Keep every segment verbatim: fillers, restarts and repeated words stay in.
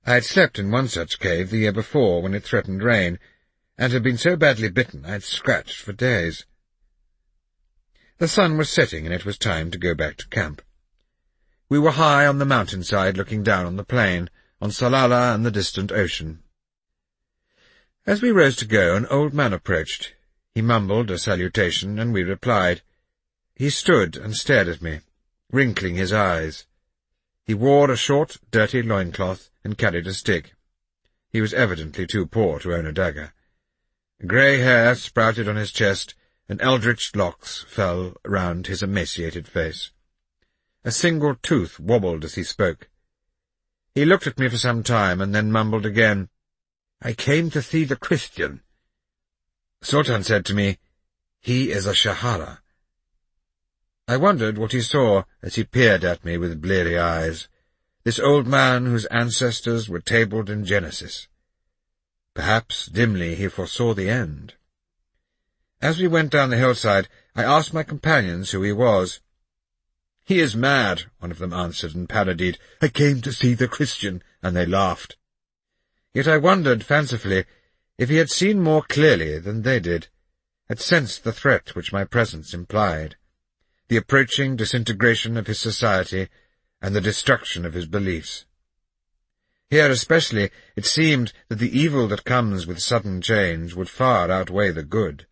I had slept in one such cave the year before when it threatened rain, and had been so badly bitten I had scratched for days. The sun was setting, and it was time to go back to camp. We were high on the mountainside looking down on the plain, on Salalah and the distant ocean. As we rose to go, an old man approached. He mumbled a salutation, and we replied. He stood and stared at me, wrinkling his eyes. He wore a short, dirty loincloth and carried a stick. He was evidently too poor to own a dagger. Grey hair sprouted on his chest, and eldritch locks fell round his emaciated face. A single tooth wobbled as he spoke. He looked at me for some time, and then mumbled again, "I came to see the Christian." Sultan said to me, "He is a Shahara." I wondered what he saw as he peered at me with bleary eyes, this old man whose ancestors were tabled in Genesis. Perhaps, dimly, he foresaw the end. As we went down the hillside, I asked my companions who he was. "He is mad," one of them answered, and parodied, "I came to see the Christian," and they laughed. Yet I wondered, fancifully, if he had seen more clearly than they did, had sensed the threat which my presence implied, the approaching disintegration of his society and the destruction of his beliefs. Here especially it seemed that the evil that comes with sudden change would far outweigh the good.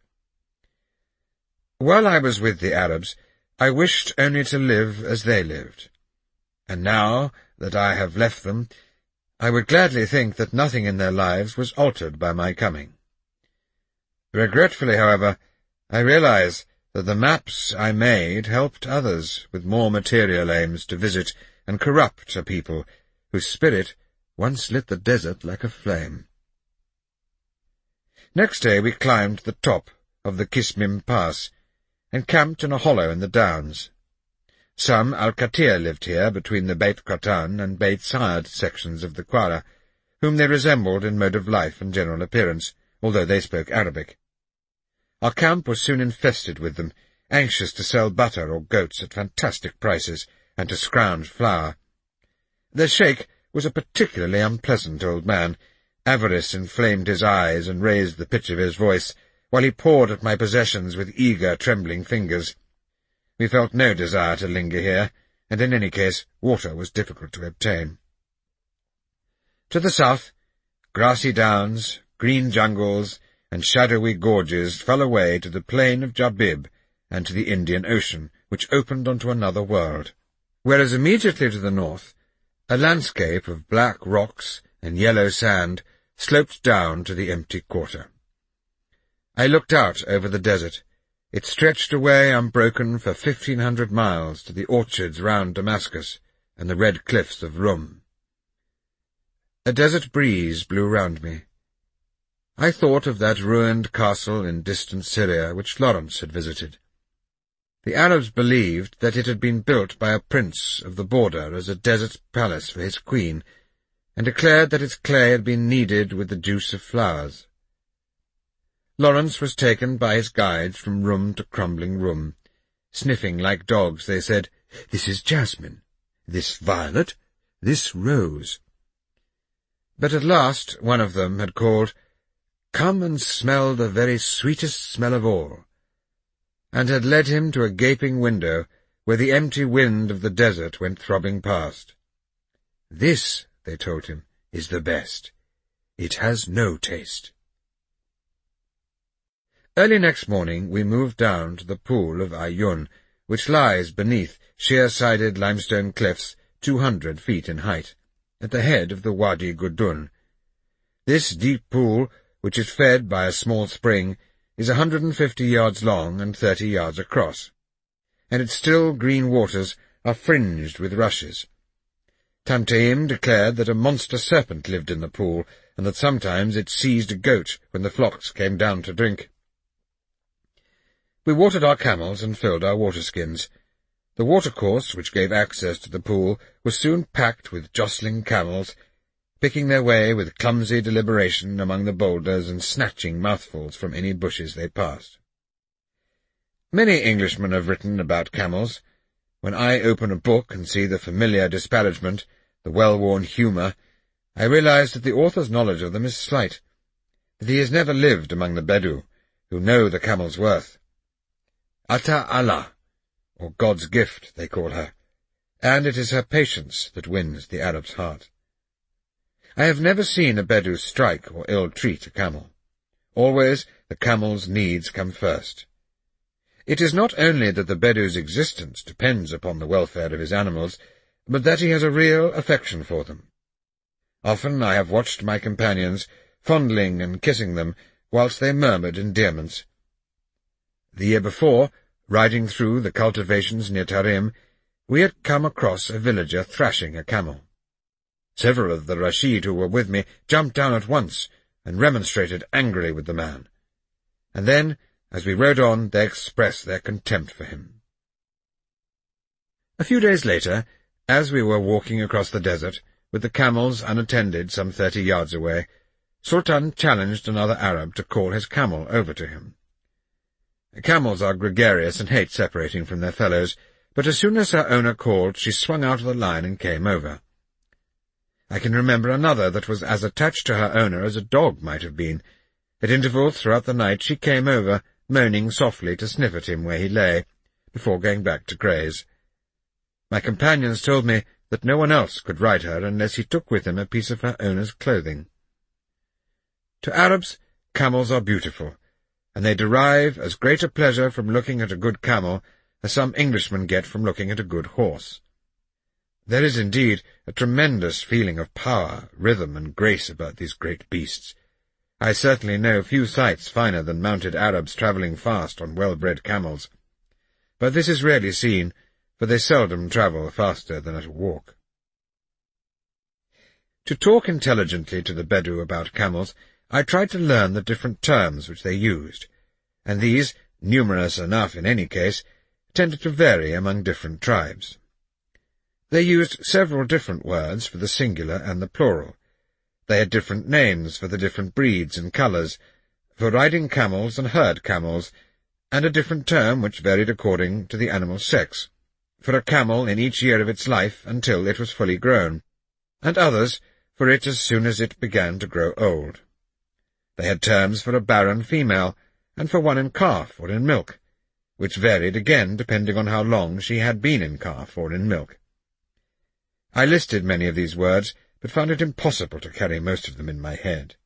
While I was with the Arabs, I wished only to live as they lived, and now that I have left them, I would gladly think that nothing in their lives was altered by my coming. Regretfully, however, I realize that the maps I made helped others with more material aims to visit and corrupt a people whose spirit once lit the desert like a flame. Next day we climbed the top of the Kismim Pass and camped in a hollow in the downs. Some Al-Katir lived here between the Beit Qatan and Beit Saad sections of the Quara, whom they resembled in mode of life and general appearance, although they spoke Arabic. Our camp was soon infested with them, anxious to sell butter or goats at fantastic prices and to scrounge flour. Their sheikh was a particularly unpleasant old man. Avarice inflamed his eyes and raised the pitch of his voice, while he pawed at my possessions with eager, trembling fingers. We felt no desire to linger here, and in any case water was difficult to obtain. To the south, grassy downs, green jungles, and shadowy gorges fell away to the plain of Jabib and to the Indian Ocean, which opened onto another world, whereas immediately to the north, a landscape of black rocks and yellow sand sloped down to the empty quarter. I looked out over the desert. It stretched away unbroken for fifteen hundred miles to the orchards round Damascus and the red cliffs of Rum. A desert breeze blew round me. I thought of that ruined castle in distant Syria which Lawrence had visited. The Arabs believed that it had been built by a prince of the border as a desert palace for his queen, and declared that its clay had been kneaded with the juice of flowers. Lawrence was taken by his guides from room to crumbling room. Sniffing like dogs, they said, "This is jasmine, this violet, this rose." But at last one of them had called, "Come and smell the very sweetest smell of all," and had led him to a gaping window where the empty wind of the desert went throbbing past. "This," they told him, "is the best. It has no taste." Early next morning we moved down to the pool of Ayyun, which lies beneath sheer-sided limestone cliffs two hundred feet in height, at the head of the Wadi Gudun. This deep pool, which is fed by a small spring, is a hundred and fifty yards long and thirty yards across, and its still green waters are fringed with rushes. Tamtaim declared that a monster serpent lived in the pool, and that sometimes it seized a goat when the flocks came down to drink. We watered our camels and filled our waterskins. The watercourse, which gave access to the pool, was soon packed with jostling camels, picking their way with clumsy deliberation among the boulders and snatching mouthfuls from any bushes they passed. Many Englishmen have written about camels. When I open a book and see the familiar disparagement, the well-worn humour, I realize that the author's knowledge of them is slight, that he has never lived among the Bedou, who know the camel's worth. Ata Allah, or God's gift, they call her, and it is her patience that wins the Arab's heart. I have never seen a Bedou strike or ill-treat a camel. Always the camel's needs come first. It is not only that the Bedou's existence depends upon the welfare of his animals, but that he has a real affection for them. Often I have watched my companions fondling and kissing them, whilst they murmured endearments. The year before, riding through the cultivations near Tarim, we had come across a villager thrashing a camel. Several of the Rashid who were with me jumped down at once and remonstrated angrily with the man. And then, as we rode on, they expressed their contempt for him. A few days later, as we were walking across the desert, with the camels unattended some thirty yards away, Sultan challenged another Arab to call his camel over to him. Camels are gregarious and hate separating from their fellows, but as soon as her owner called, she swung out of the line and came over. I can remember another that was as attached to her owner as a dog might have been. At intervals throughout the night she came over, moaning softly to sniff at him where he lay, before going back to graze. My companions told me that no one else could ride her unless he took with him a piece of her owner's clothing. To Arabs, camels are beautiful, and they derive as great a pleasure from looking at a good camel as some Englishmen get from looking at a good horse. There is indeed a tremendous feeling of power, rhythm, and grace about these great beasts. I certainly know few sights finer than mounted Arabs travelling fast on well-bred camels. But this is rarely seen, for they seldom travel faster than at a walk. To talk intelligently to the Bedou about camels, I tried to learn the different terms which they used, and these, numerous enough in any case, tended to vary among different tribes. They used several different words for the singular and the plural. They had different names for the different breeds and colours, for riding camels and herd camels, and a different term which varied according to the animal's sex, for a camel in each year of its life until it was fully grown, and others for it as soon as it began to grow old. They had terms for a barren female, and for one in calf or in milk, which varied again depending on how long she had been in calf or in milk. I listed many of these words, but found it impossible to carry most of them in my head.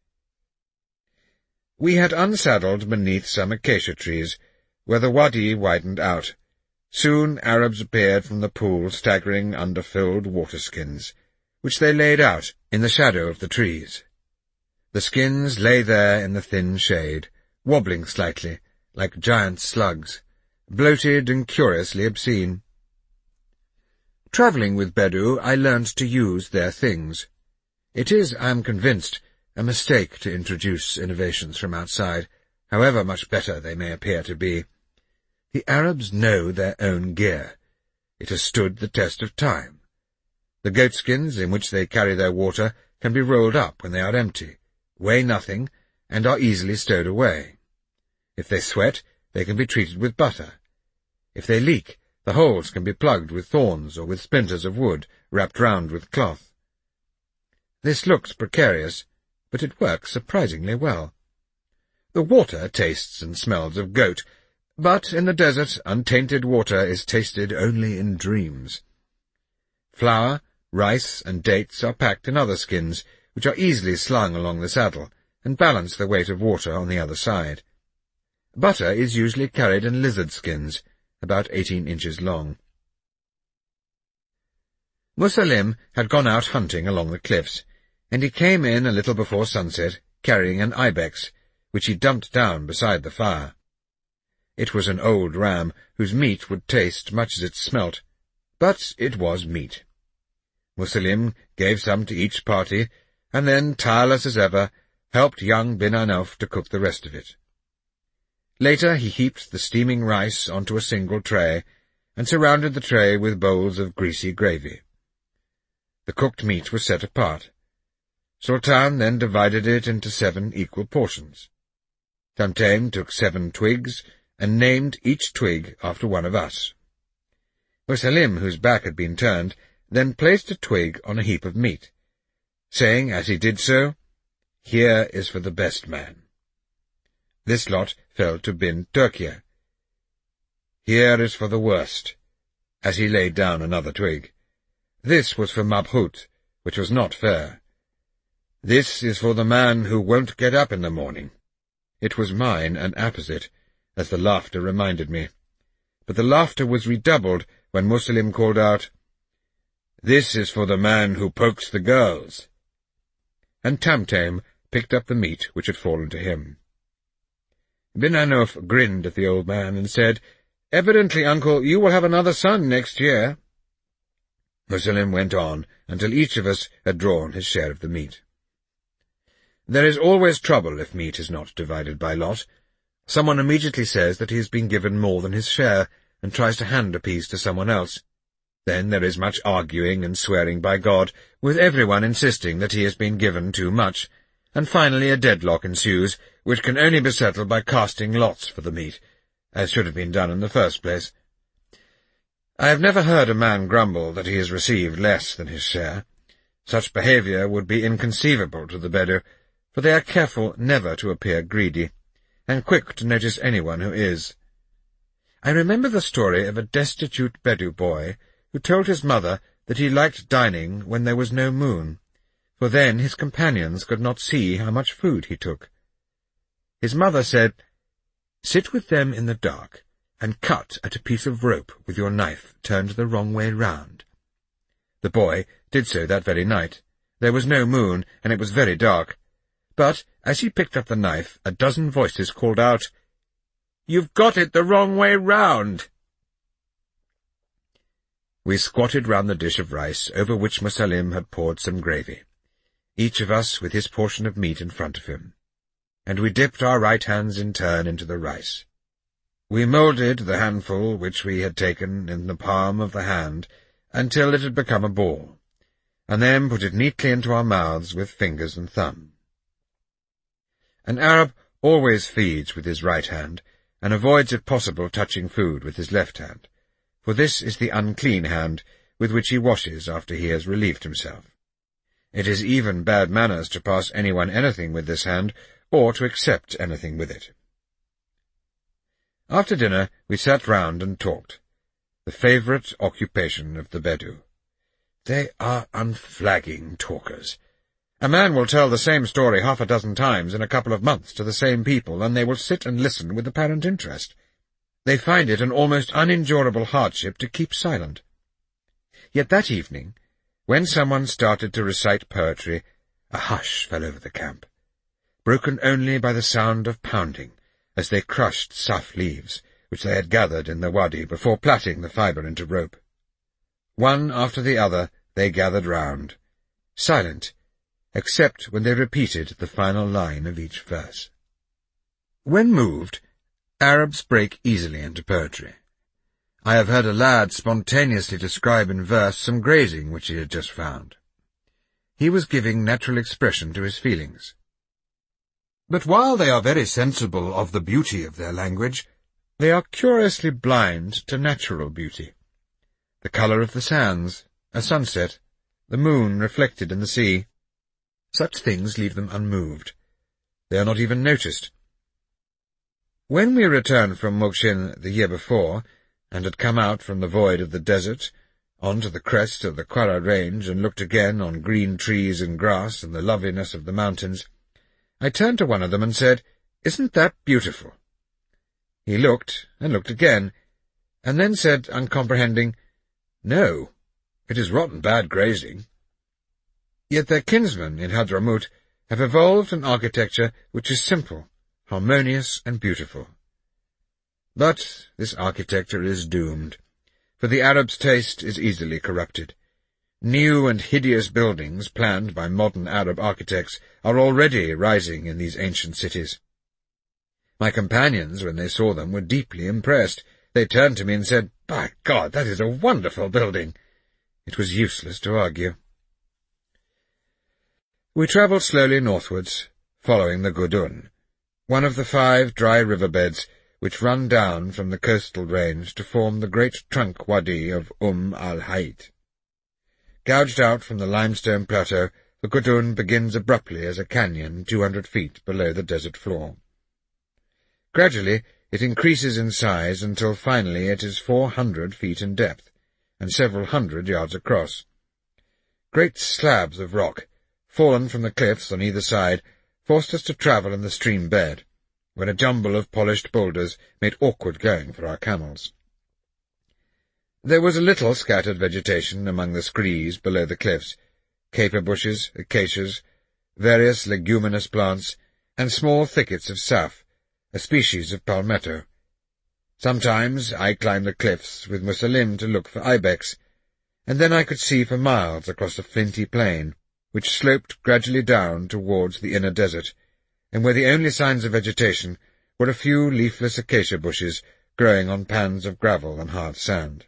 We had unsaddled beneath some acacia trees, where the wadi widened out. Soon Arabs appeared from the pool staggering under filled water-skins, which they laid out in the shadow of the trees. The skins lay there in the thin shade, wobbling slightly, like giant slugs, bloated and curiously obscene. Travelling with Bedou, I learned to use their things. It is, I am convinced, a mistake to introduce innovations from outside, however much better they may appear to be. The Arabs know their own gear. It has stood the test of time. The goatskins in which they carry their water can be rolled up when they are empty, weigh nothing, and are easily stowed away. If they sweat, they can be treated with butter. If they leak, the holes can be plugged with thorns or with splinters of wood wrapped round with cloth. This looks precarious, but it works surprisingly well. The water tastes and smells of goat, but in the desert untainted water is tasted only in dreams. Flour, rice, and dates are packed in other skins, which are easily slung along the saddle, and balance the weight of water on the other side. Butter is usually carried in lizard skins, about eighteen inches long. Musalim had gone out hunting along the cliffs, and he came in a little before sunset, carrying an ibex, which he dumped down beside the fire. It was an old ram, whose meat would taste much as it smelt, but it was meat. Musalim gave some to each party, and then, tireless as ever, helped young Bin Anauf to cook the rest of it. Later he heaped the steaming rice onto a single tray, and surrounded the tray with bowls of greasy gravy. The cooked meat was set apart. Sultan then divided it into seven equal portions. Tamtam took seven twigs, and named each twig after one of us. Musalim, whose back had been turned, then placed a twig on a heap of meat, saying as he did so, "Here is for the best man." This lot fell to bin Turkia. "Here is for the worst," as he laid down another twig. This was for Mabhut, which was not fair. "This is for the man who won't get up in the morning." It was mine and apposite, as the laughter reminded me. But the laughter was redoubled when Muslim called out, "This is for the man who pokes the girls." And Tamtam picked up the meat which had fallen to him. Bin Anuf grinned at the old man and said, "Evidently, uncle, you will have another son next year." Muslim went on until each of us had drawn his share of the meat. There is always trouble if meat is not divided by lot. Someone immediately says that he has been given more than his share, and tries to hand a piece to someone else. Then there is much arguing and swearing by God, with everyone insisting that he has been given too much, and finally a deadlock ensues, which can only be settled by casting lots for the meat, as should have been done in the first place. I have never heard a man grumble that he has received less than his share. Such behaviour would be inconceivable to the Bedou, for they are careful never to appear greedy, and quick to notice anyone who is. I remember the story of a destitute Bedou boy who told his mother that he liked dining when there was no moon, for then his companions could not see how much food he took. His mother said, "Sit with them in the dark, and cut at a piece of rope with your knife turned the wrong way round." The boy did so that very night. There was no moon, and it was very dark. But, as he picked up the knife, a dozen voices called out, "You've got it the wrong way round!" We squatted round the dish of rice, over which Musalim had poured some gravy, each of us with his portion of meat in front of him, and we dipped our right hands in turn into the rice. We moulded the handful which we had taken in the palm of the hand until it had become a ball, and then put it neatly into our mouths with fingers and thumb. An Arab always feeds with his right hand, and avoids if possible touching food with his left hand, for this is the unclean hand with which he washes after he has relieved himself. It is even bad manners to pass anyone anything with this hand, or to accept anything with it. After dinner we sat round and talked, the favourite occupation of the Bedou. They are unflagging talkers. A man will tell the same story half a dozen times in a couple of months to the same people, and they will sit and listen with apparent interest. They find it an almost unendurable hardship to keep silent. Yet that evening, when someone started to recite poetry, a hush fell over the camp, broken only by the sound of pounding, as they crushed saf leaves, which they had gathered in the wadi before plaiting the fibre into rope. One after the other they gathered round, silent, except when they repeated the final line of each verse. When moved, Arabs break easily into poetry. I have heard a lad spontaneously describe in verse some grazing which he had just found. He was giving natural expression to his feelings. But while they are very sensible of the beauty of their language, they are curiously blind to natural beauty. The colour of the sands, a sunset, the moon reflected in the sea. Such things leave them unmoved. They are not even noticed. When we returned from Mokshin the year before, and had come out from the void of the desert, on to the crest of the Qara range, and looked again on green trees and grass and the loveliness of the mountains, I turned to one of them and said, "Isn't that beautiful?" He looked, and looked again, and then said, uncomprehending, "No, it is rotten bad grazing." Yet their kinsmen in Hadramaut have evolved an architecture which is simple, harmonious, and beautiful. But this architecture is doomed, for the Arab's taste is easily corrupted. New and hideous buildings, planned by modern Arab architects, are already rising in these ancient cities. My companions, when they saw them, were deeply impressed. They turned to me and said, "By God, that is a wonderful building!" It was useless to argue. We travelled slowly northwards, following the Gudun, one of the five dry riverbeds which run down from the coastal range to form the great trunk wadi of Umm al-Hayt. Gouged out from the limestone plateau the Kutun begins abruptly as a canyon two hundred feet below the desert floor. Gradually, it increases in size until finally it is four hundred feet in depth, and several hundred yards across. Great slabs of rock, fallen from the cliffs on either side, forced us to travel in the stream bed, when a jumble of polished boulders made awkward going for our camels. There was a little scattered vegetation among the screes below the cliffs, caper bushes, acacias, various leguminous plants, and small thickets of saf, a species of palmetto. Sometimes I climbed the cliffs with Musalim to look for ibex, and then I could see for miles across a flinty plain, which sloped gradually down towards the inner desert, and where the only signs of vegetation were a few leafless acacia bushes growing on pans of gravel and hard sand.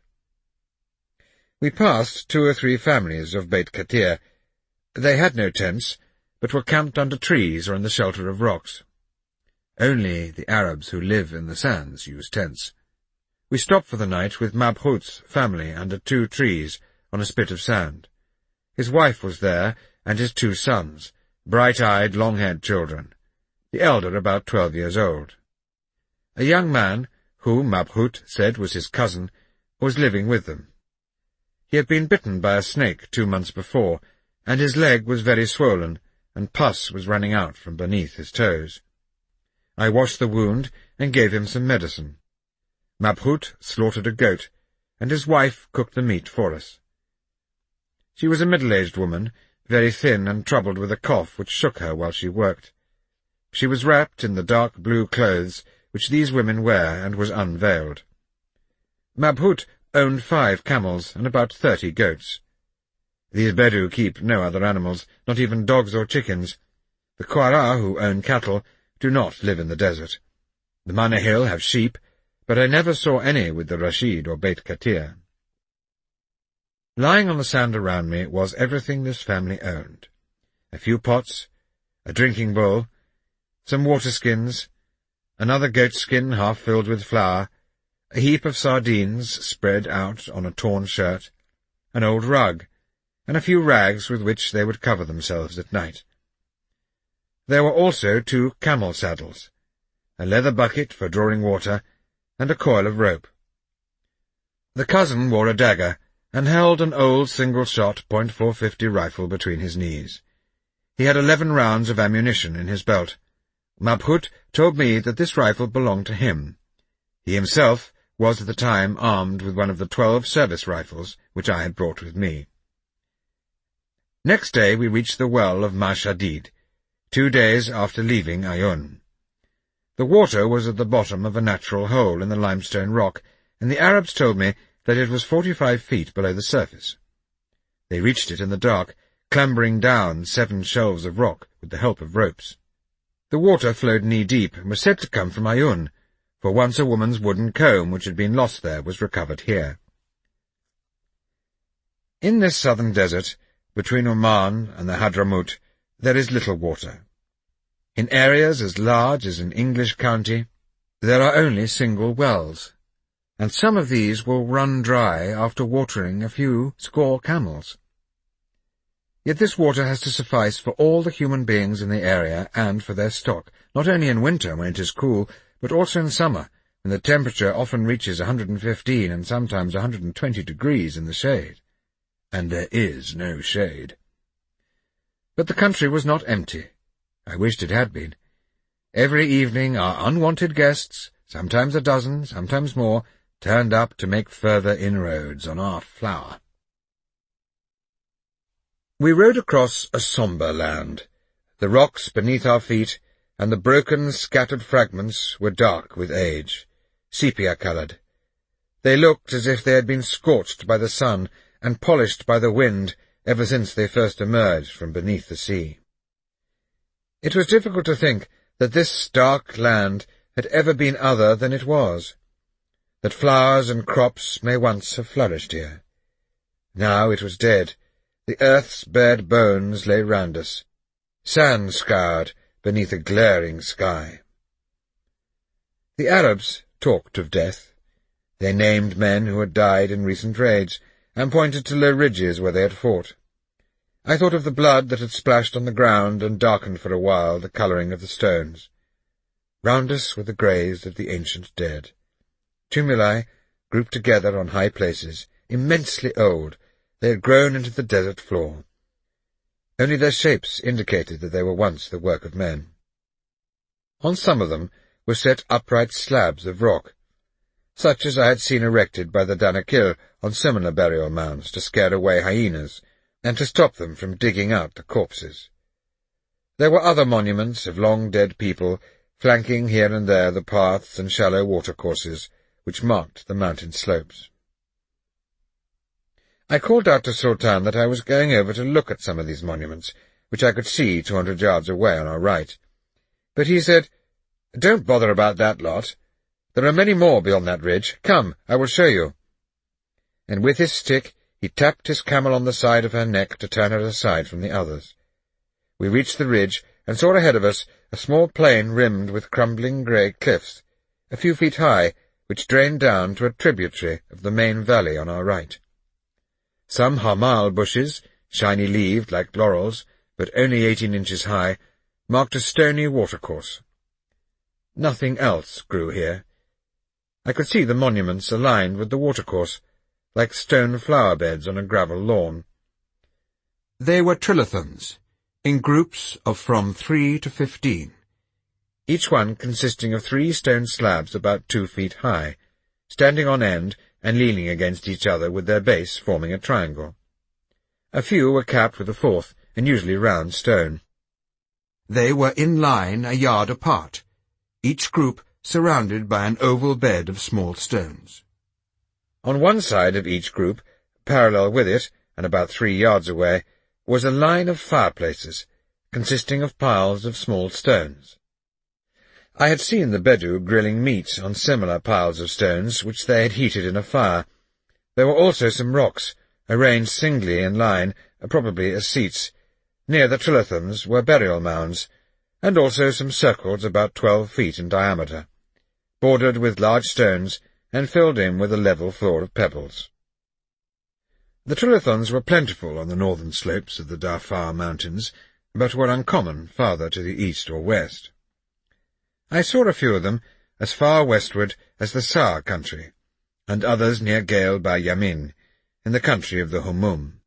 We passed two or three families of Beit Katir. They had no tents, but were camped under trees or in the shelter of rocks. Only the Arabs who live in the sands use tents. We stopped for the night with Mabhut's family under two trees on a spit of sand. His wife was there, and his two sons, bright-eyed, long-haired children, the elder about twelve years old. A young man, who Mabhut said was his cousin, was living with them. He had been bitten by a snake two months before, and his leg was very swollen, and pus was running out from beneath his toes. I washed the wound and gave him some medicine. Mabhut slaughtered a goat, and his wife cooked the meat for us. She was a middle-aged woman, very thin and troubled with a cough which shook her while she worked. She was wrapped in the dark blue clothes which these women wear, and was unveiled. Mabhut owned five camels and about thirty goats. These Bedu keep no other animals, not even dogs or chickens. The Qara, who own cattle, do not live in the desert. The Manahil have sheep, but I never saw any with the Rashid or Beit Katir. Lying on the sand around me was everything this family owned. A few pots, a drinking bowl, some water-skins, another goat-skin half filled with flour, a heap of sardines spread out on a torn shirt, an old rug, and a few rags with which they would cover themselves at night. There were also two camel saddles, a leather bucket for drawing water, and a coil of rope. The cousin wore a dagger, and held an old single-shot point four fifty rifle between his knees. He had eleven rounds of ammunition in his belt. Mabhut told me that this rifle belonged to him. He himself was at the time armed with one of the twelve service rifles which I had brought with me. Next day we reached the well of Mashadid, two days after leaving Ayun. The water was at the bottom of a natural hole in the limestone rock, and the Arabs told me that it was forty-five feet below the surface. They reached it in the dark, clambering down seven shelves of rock with the help of ropes. The water flowed knee-deep and was said to come from Ayun, for once a woman's wooden comb which had been lost there was recovered here. In this southern desert, between Oman and the Hadramut, there is little water. In areas as large as an English county, there are only single wells, and some of these will run dry after watering a few score camels. Yet this water has to suffice for all the human beings in the area and for their stock, not only in winter when it is cool, but also in summer, when the temperature often reaches one hundred fifteen and sometimes one hundred twenty degrees in the shade. And there is no shade. But the country was not empty. I wished it had been. Every evening our unwanted guests, sometimes a dozen, sometimes more, turned up to make further inroads on our flour. We rode across a sombre land. The rocks beneath our feet and the broken, scattered fragments were dark with age, sepia-coloured. They looked as if they had been scorched by the sun and polished by the wind ever since they first emerged from beneath the sea. It was difficult to think that this dark land had ever been other than it was, that flowers and crops may once have flourished here. Now it was dead. The earth's bared bones lay round us, sand-scoured beneath a glaring sky. The Arabs talked of death. They named men who had died in recent raids, and pointed to low ridges where they had fought. I thought of the blood that had splashed on the ground and darkened for a while the colouring of the stones. Round us were the graves of the ancient dead. Tumuli, grouped together on high places, immensely old, they had grown into the desert floor. Only their shapes indicated that they were once the work of men. On some of them were set upright slabs of rock, such as I had seen erected by the Danakil on similar burial mounds to scare away hyenas, and to stop them from digging out the corpses. There were other monuments of long-dead people, flanking here and there the paths and shallow watercourses which marked the mountain slopes. I called out to Sultan that I was going over to look at some of these monuments, which I could see two hundred yards away on our right. But he said, "Don't bother about that lot. There are many more beyond that ridge. Come, I will show you." And with his stick he tapped his camel on the side of her neck to turn her aside from the others. We reached the ridge and saw ahead of us a small plain rimmed with crumbling grey cliffs, a few feet high, which drained down to a tributary of the main valley on our right. Some hamal bushes, shiny-leaved like laurels, but only eighteen inches high, marked a stony watercourse. Nothing else grew here. I could see the monuments aligned with the watercourse, like stone flower-beds on a gravel lawn. They were trilithons, in groups of from three to fifteen, each one consisting of three stone slabs about two feet high, standing on end and leaning against each other with their base forming a triangle. A few were capped with a fourth, and usually round stone. They were in line a yard apart, each group surrounded by an oval bed of small stones. On one side of each group, parallel with it, and about three yards away, was a line of fireplaces, consisting of piles of small stones. I had seen the Bedou grilling meat on similar piles of stones, which they had heated in a fire. There were also some rocks, arranged singly in line, probably as seats. Near the trilithons were burial mounds, and also some circles about twelve feet in diameter, bordered with large stones, and filled in with a level floor of pebbles. The trilithons were plentiful on the northern slopes of the Darfur Mountains, but were uncommon farther to the east or west. I saw a few of them as far westward as the Saar country, and others near Gail by Yamin, in the country of the Humum.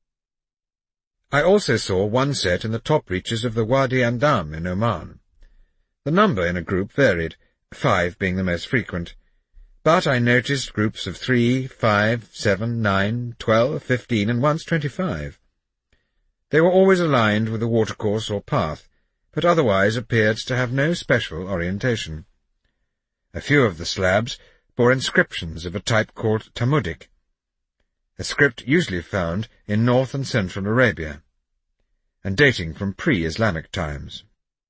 I also saw one set in the top reaches of the Wadi Andam in Oman. The number in a group varied, five being the most frequent, but I noticed groups of three, five, seven, nine, twelve, fifteen, and once twenty-five. They were always aligned with a watercourse or path, but otherwise appeared to have no special orientation. A few of the slabs bore inscriptions of a type called Talmudic, a script usually found in North and Central Arabia, and dating from pre-Islamic times.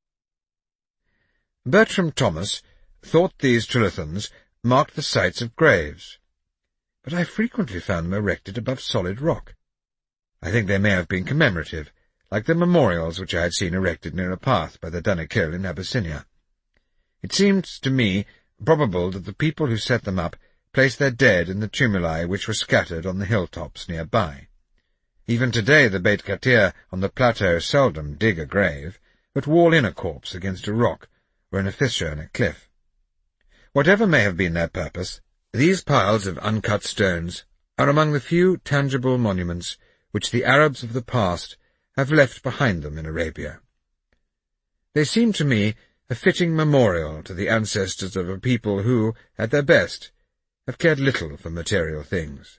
Bertram Thomas thought these trilithons marked the sites of graves, but I frequently found them erected above solid rock. I think they may have been commemorative, like the memorials which I had seen erected near a path by the Danakil in Abyssinia. It seemed to me probable that the people who set them up placed their dead in the tumuli which were scattered on the hilltops nearby. Even today the Beit Katir on the plateau seldom dig a grave, but wall in a corpse against a rock or in a fissure in a cliff. Whatever may have been their purpose, these piles of uncut stones are among the few tangible monuments which the Arabs of the past have left behind them in Arabia. They seem to me a fitting memorial to the ancestors of a people who, at their best, have cared little for material things.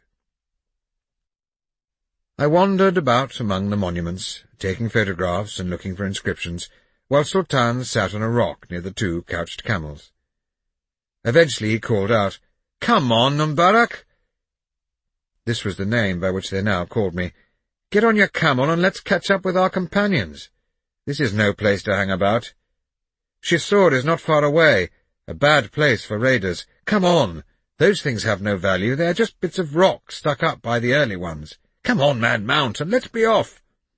I wandered about among the monuments, taking photographs and looking for inscriptions, while Sultan sat on a rock near the two couched camels. Eventually he called out, "Come on, Mbarak!" This was the name by which they now called me. "Get on your camel and let's catch up with our companions. This is no place to hang about. Shisur is not far away, a bad place for raiders. Come on! Those things have no value, they are just bits of rock stuck up by the early ones. Come on, man, mount, and let's be off!"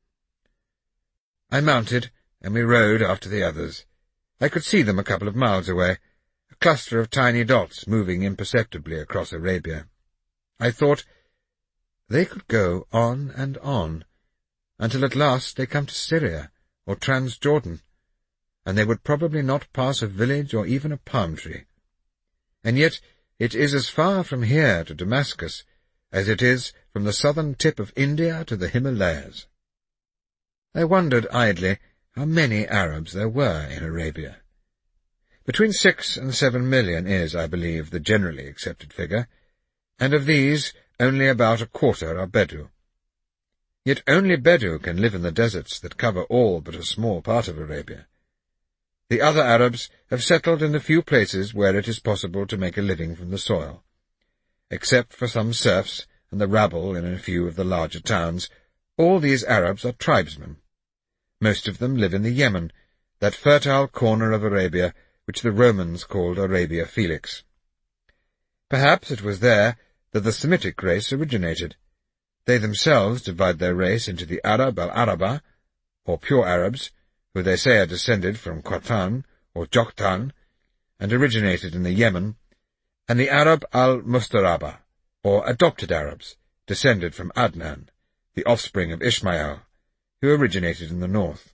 I mounted, and we rode after the others. I could see them a couple of miles away, a cluster of tiny dots moving imperceptibly across Arabia. I thought, they could go on and on, until at last they come to Syria or Transjordan, and they would probably not pass a village or even a palm tree. And yet it is as far from here to Damascus as it is from the southern tip of India to the Himalayas. I wondered idly how many Arabs there were in Arabia. Between six and seven million is, I believe, the generally accepted figure, and of these only about a quarter are Bedou. Yet only Bedou can live in the deserts that cover all but a small part of Arabia. The other Arabs have settled in the few places where it is possible to make a living from the soil. Except for some serfs and the rabble in a few of the larger towns, all these Arabs are tribesmen. Most of them live in the Yemen, that fertile corner of Arabia which the Romans called Arabia Felix. Perhaps it was there that the Semitic race originated. They themselves divide their race into the Arab al-Araba, or pure Arabs, who they say are descended from Qattan or Joktan, and originated in the Yemen, and the Arab al-Mustaraba, or adopted Arabs, descended from Adnan, the offspring of Ishmael, who originated in the north.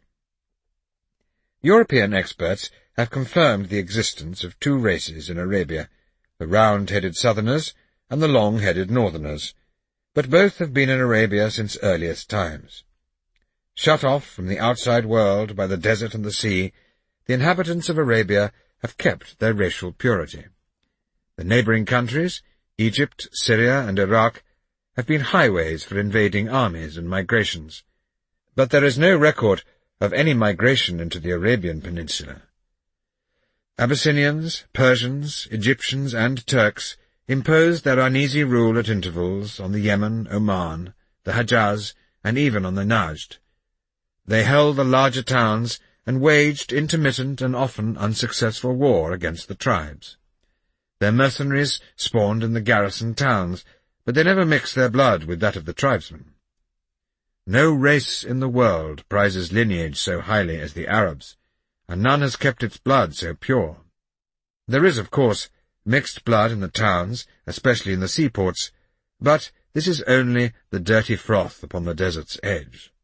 European experts have confirmed the existence of two races in Arabia, the round-headed southerners and the long-headed northerners, but both have been in Arabia since earliest times. Shut off from the outside world by the desert and the sea, the inhabitants of Arabia have kept their racial purity. The neighbouring countries, Egypt, Syria, and Iraq, have been highways for invading armies and migrations, but there is no record of any migration into the Arabian Peninsula. Abyssinians, Persians, Egyptians, and Turks imposed their uneasy rule at intervals on the Yemen, Oman, the Hejaz, and even on the Najd. They held the larger towns and waged intermittent and often unsuccessful war against the tribes. Their mercenaries spawned in the garrison towns, but they never mixed their blood with that of the tribesmen. No race in the world prizes lineage so highly as the Arabs, and none has kept its blood so pure. There is, of course, mixed blood in the towns, especially in the seaports, but this is only the dirty froth upon the desert's edge.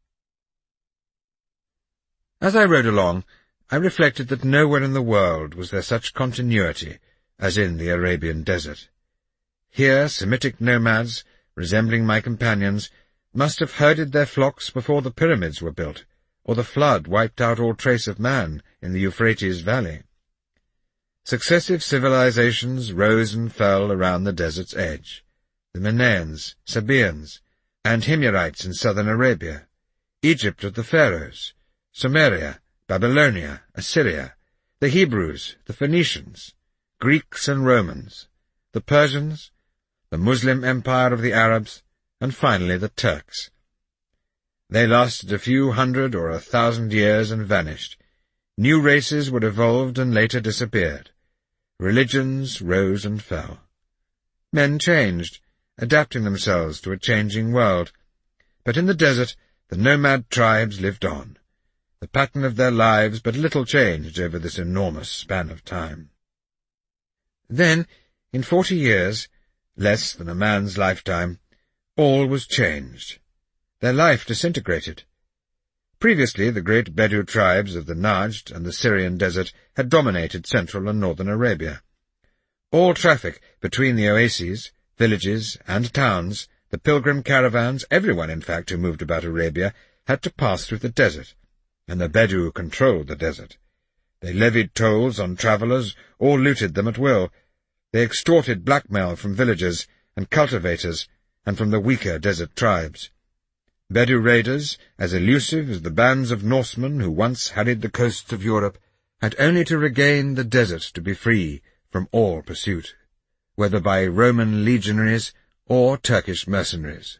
As I rode along, I reflected that nowhere in the world was there such continuity as in the Arabian desert. Here Semitic nomads, resembling my companions, must have herded their flocks before the pyramids were built, or the flood wiped out all trace of man in the Euphrates valley. Successive civilizations rose and fell around the desert's edge. The Manaeans, Sabaeans, and Himyarites in southern Arabia, Egypt of the Pharaohs, Sumeria, Babylonia, Assyria, the Hebrews, the Phoenicians, Greeks and Romans, the Persians, the Muslim empire of the Arabs, and finally the Turks. They lasted a few hundred or a thousand years and vanished. New races were evolved and later disappeared. Religions rose and fell. Men changed, adapting themselves to a changing world. But in the desert, the nomad tribes lived on. The pattern of their lives but little changed over this enormous span of time. Then, in forty years, less than a man's lifetime, all was changed. Their life disintegrated. Previously, the great Bedou tribes of the Najd and the Syrian desert had dominated central and northern Arabia. All traffic between the oases, villages, and towns, the pilgrim caravans, everyone, in fact, who moved about Arabia, had to pass through the desert, and the Bedou controlled the desert. They levied tolls on travellers or looted them at will. They extorted blackmail from villagers and cultivators and from the weaker desert tribes. Bedou raiders, as elusive as the bands of Norsemen who once harried the coasts of Europe, had only to regain the desert to be free from all pursuit, whether by Roman legionaries or Turkish mercenaries.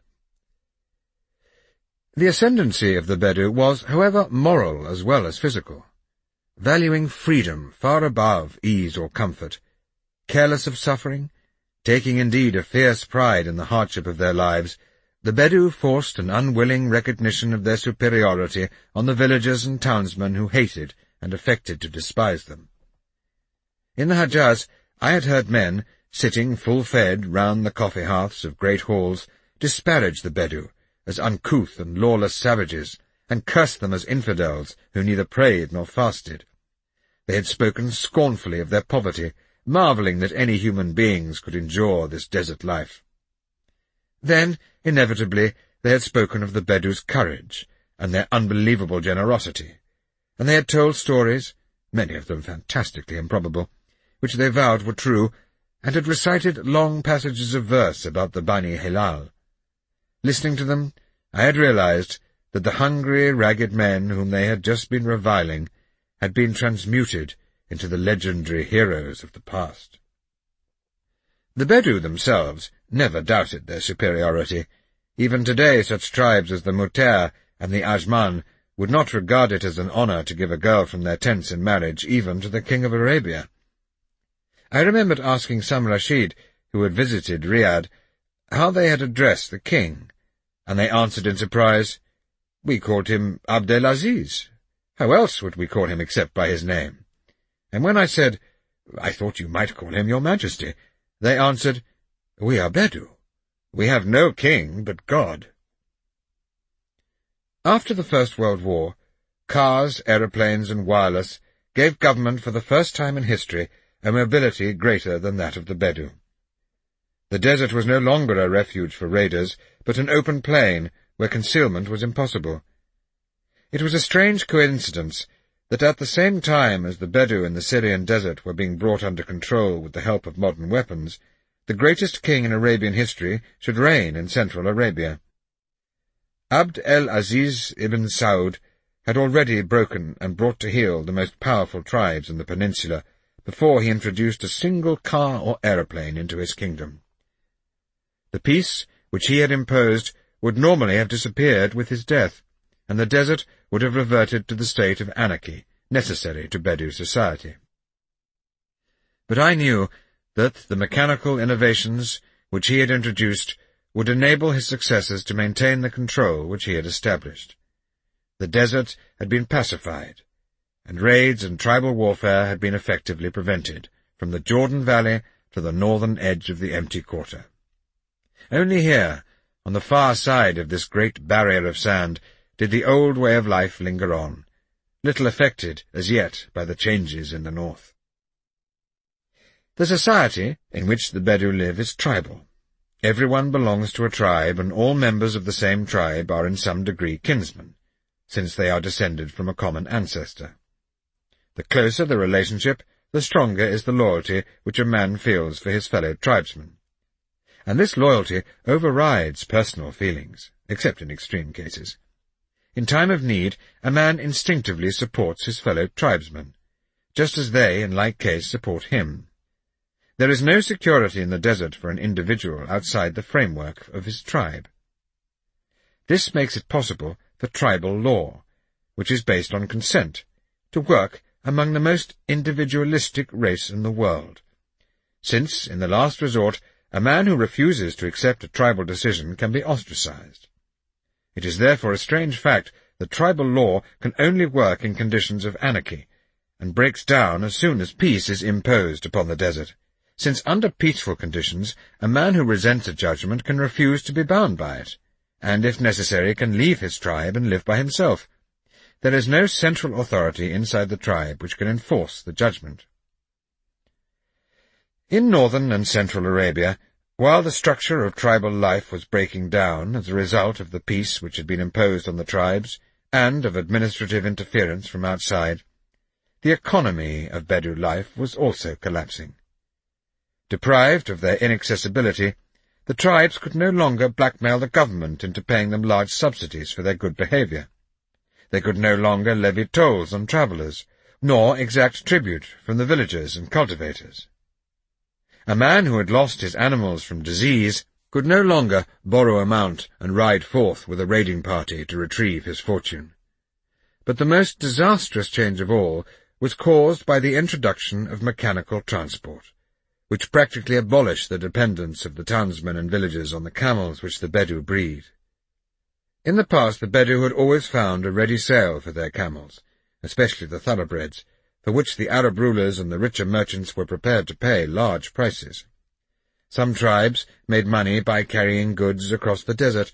The ascendancy of the Bedou was, however, moral as well as physical. Valuing freedom far above ease or comfort, careless of suffering, taking indeed a fierce pride in the hardship of their lives, the Bedou forced an unwilling recognition of their superiority on the villagers and townsmen who hated and affected to despise them. In the Hejaz, I had heard men, sitting full-fed round the coffee-hearths of great halls, disparage the Bedou, as uncouth and lawless savages, and cursed them as infidels who neither prayed nor fasted. They had spoken scornfully of their poverty, marvelling that any human beings could endure this desert life. Then, inevitably, they had spoken of the Bedou's courage and their unbelievable generosity, and they had told stories, many of them fantastically improbable, which they vowed were true, and had recited long passages of verse about the Bani Hilal. Listening to them, I had realized that the hungry, ragged men whom they had just been reviling had been transmuted into the legendary heroes of the past. The Bedou themselves never doubted their superiority. Even today such tribes as the Muter and the Ajman would not regard it as an honour to give a girl from their tents in marriage even to the King of Arabia. I remembered asking some Rashid, who had visited Riyadh, how they had addressed the king, and they answered in surprise, "We called him Abdel Aziz. How else would we call him except by his name?" And when I said, "I thought you might call him your majesty," they answered, "We are Bedou. We have no king but God." After the First World War, cars, aeroplanes, and wireless gave government for the first time in history a mobility greater than that of the Bedou. The desert was no longer a refuge for raiders, but an open plain where concealment was impossible. It was a strange coincidence that at the same time as the Bedou in the Syrian desert were being brought under control with the help of modern weapons, the greatest king in Arabian history should reign in Central Arabia. Abd el-Aziz ibn Saud had already broken and brought to heel the most powerful tribes in the peninsula before he introduced a single car or aeroplane into his kingdom. The peace which he had imposed would normally have disappeared with his death, and the desert would have reverted to the state of anarchy necessary to Bedou society. But I knew that the mechanical innovations which he had introduced would enable his successors to maintain the control which he had established. The desert had been pacified, and raids and tribal warfare had been effectively prevented, from the Jordan Valley to the northern edge of the empty quarter. Only here, on the far side of this great barrier of sand, did the old way of life linger on, little affected as yet by the changes in the north. The society in which the Bedou live is tribal. Everyone belongs to a tribe, and all members of the same tribe are in some degree kinsmen, since they are descended from a common ancestor. The closer the relationship, the stronger is the loyalty which a man feels for his fellow tribesmen. And this loyalty overrides personal feelings, except in extreme cases. In time of need, a man instinctively supports his fellow tribesmen, just as they, in like case, support him. There is no security in the desert for an individual outside the framework of his tribe. This makes it possible for tribal law, which is based on consent, to work among the most individualistic race in the world, since, in the last resort, a man who refuses to accept a tribal decision can be ostracized. It is therefore a strange fact that tribal law can only work in conditions of anarchy, and breaks down as soon as peace is imposed upon the desert, since under peaceful conditions a man who resents a judgment can refuse to be bound by it, and if necessary can leave his tribe and live by himself. There is no central authority inside the tribe which can enforce the judgment. In northern and central Arabia, while the structure of tribal life was breaking down as a result of the peace which had been imposed on the tribes, and of administrative interference from outside, the economy of Bedou life was also collapsing. Deprived of their inaccessibility, the tribes could no longer blackmail the government into paying them large subsidies for their good behaviour. They could no longer levy tolls on travellers, nor exact tribute from the villagers and cultivators. A man who had lost his animals from disease could no longer borrow a mount and ride forth with a raiding party to retrieve his fortune. But the most disastrous change of all was caused by the introduction of mechanical transport, which practically abolished the dependence of the townsmen and villagers on the camels which the Bedou breed. In the past the Bedou had always found a ready sale for their camels, especially the thoroughbreds, for which the Arab rulers and the richer merchants were prepared to pay large prices. Some tribes made money by carrying goods across the desert,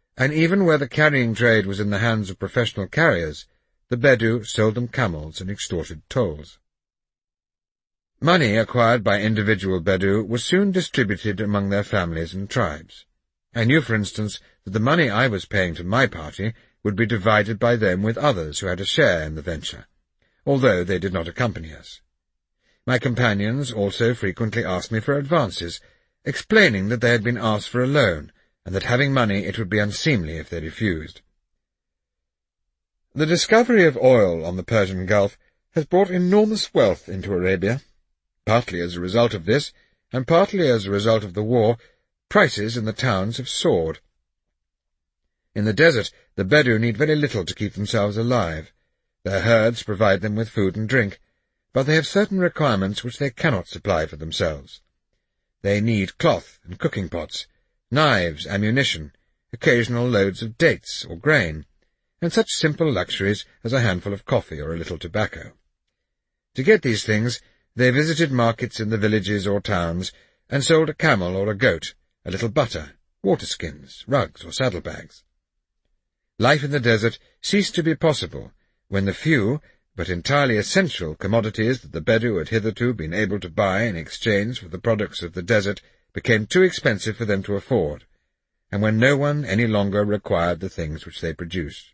and even where the carrying trade was in the hands of professional carriers, the Bedou sold them camels and extorted tolls. Money acquired by individual Bedou was soon distributed among their families and tribes. I knew, for instance, that the money I was paying to my party would be divided by them with others who had a share in the venture, although they did not accompany us. My companions also frequently asked me for advances, explaining that they had been asked for a loan, and that having money it would be unseemly if they refused. The discovery of oil on the Persian Gulf has brought enormous wealth into Arabia. Partly as a result of this, and partly as a result of the war, prices in the towns have soared. In the desert, the Bedou need very little to keep themselves alive. Their herds provide them with food and drink, but they have certain requirements which they cannot supply for themselves. They need cloth and cooking pots, knives, ammunition, occasional loads of dates or grain, and such simple luxuries as a handful of coffee or a little tobacco. To get these things, they visited markets in the villages or towns, and sold a camel or a goat, a little butter, water-skins, rugs, or saddlebags. Life in the desert ceased to be possible when the few, but entirely essential, commodities that the Bedou had hitherto been able to buy in exchange for the products of the desert became too expensive for them to afford, and when no one any longer required the things which they produced.